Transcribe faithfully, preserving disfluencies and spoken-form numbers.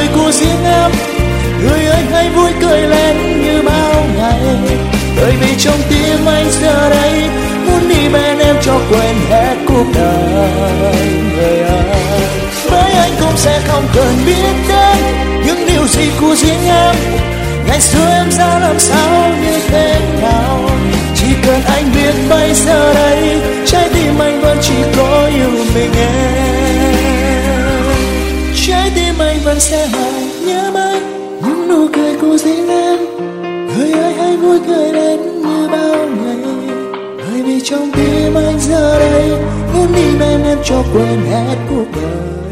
cười của riêng em. Người ơi hãy vui cười lên như bao ngày, bởi vì trong tim anh giờ đây muốn đi bên em cho quên hết cuộc đời. Người ơi, với anh cũng sẽ không cần biết đến những điều gì của riêng em. Ngày xưa em ra làm sao như thế nào, chỉ cần anh biết bây giờ đây trái tim anh vẫn chỉ có yêu mình em. Trái tim anh vẫn sẽ mãi nhớ mãi những nụ cười của riêng em. Người ơi hãy vui cười lên như bao ngày, bởi vì trong tim anh giờ đây muốn đi bên em cho quên hết cuộc đời.